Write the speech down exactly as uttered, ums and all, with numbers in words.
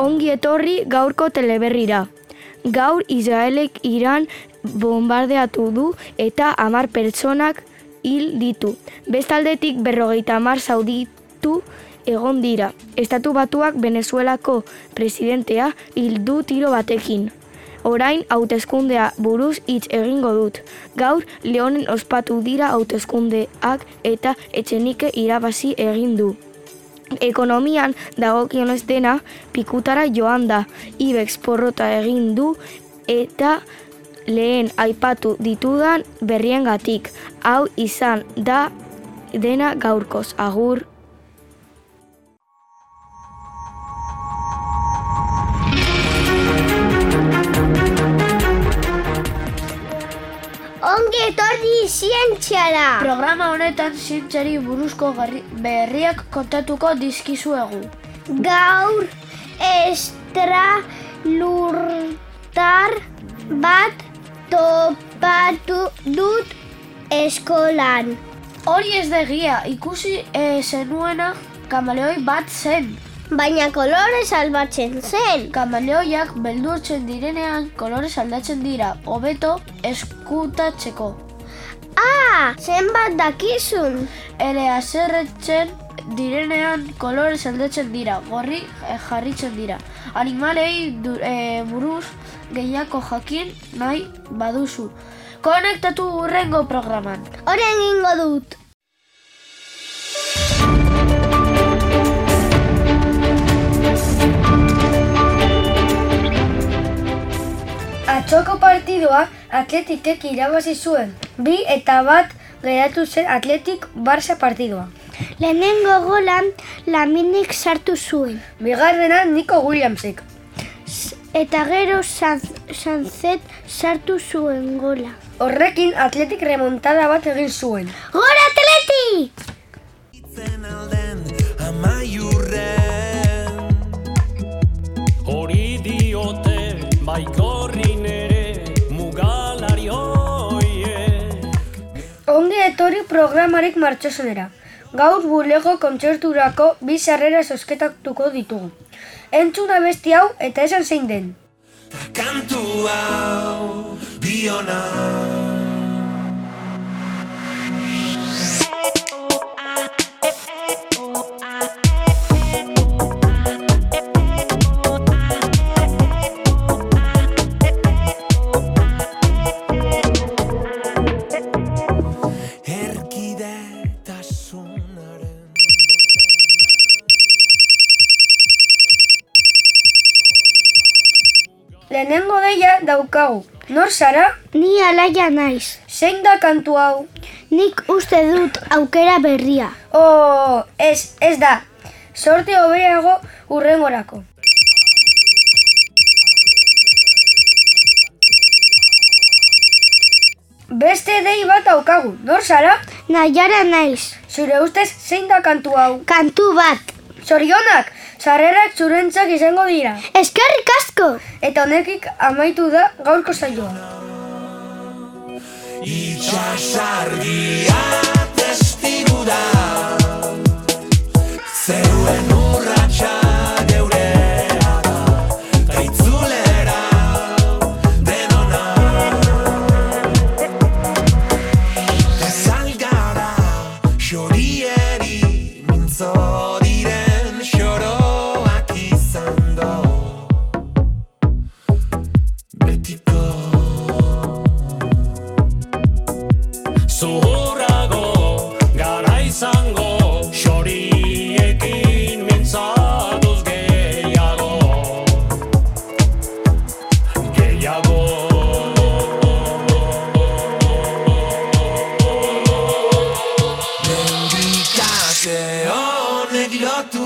Ongi etorri gaurko teleberrira. Gaur Israelek Iran bombardeatu du eta hamar pertsonak hil ditu. Bestaldetik berrogeita hamar zauritu egon dira. Estatu Batuak Venezuelako presidentea hil du tiro batekin. Orain hauteskundea buruz hitz egingo dut. Gaur Leonen ospatu dira hauteskundeak eta Etxenike irabazi egin du. Ekonomian dagokionez dena pikutara joan da. Ibex porrota egin du eta lehen aipatu ditudan berriengatik. Hau izan da dena gaurkoz. Agur. Ongi etorri zientziara! Programa honetan zientziari buruzko berriak kontatuko dizkizuegu. Gaur estralurtar bat topatu dut eskolan. Hori ez da egia, ikusi e, zenuena kamaleoi bat zen. Baina kolorez aldatzen zen. Kamaleoiak beldurtzen direnean kolorez aldatzen dira, hobeto eskutatzeko. Ah, zenbat dakizun. Ere haserretzen direnean kolorez aldatzen dira, gorri jarritzen dira. Animalei e, buruz gehiago jakin nahi baduzu. Konektatu hurrengo programan. Horren egingo dut. Atzoko partidoa Atletikek irabazi zuen. Bi eta bat geratu zen Atletik Barça partidoa. Lehenengo golan Laminik sartu zuen. Bigarrena Nico Williamsek. Eta gero Sanzet sartu zuen gola. Horrekin Atletik remontada bat egin zuen. Gora Atletik! Hori diote baikorrin ere mugalari hoiek. Ongi etorri programarik martxozenera. Gaur bulego kontzerturako bi sarrera zozketatuko ditugu. Entzun abesti hau eta esan zein den. Kantu hau biona. Lehenengo deia daukagu. Nor zara? Ni Alaia naiz. Zein da kantu hau? Nik uste dut aukera berria. Oh, ez, ez da. Sorte hobeago hurrengorako. Beste dei bat daukagu. Nor zara? Naiara naiz. Zure ustez zein da kantu hau? Kantu bat. Zorionak! Sarrerak zurentzak izango dira. Eskerrik asko! Eta honekik amaitu da gaurko saioa. Itxasargia testigu da, zeuen urratxa geurea da, ta itzulera denona. Ezalgara xorieri mintzo diren xoroak izan do, betiko. Zuhurrago gara izango, xoriekin mintzatuz gehiago, gehiago. Mendikate honek lotu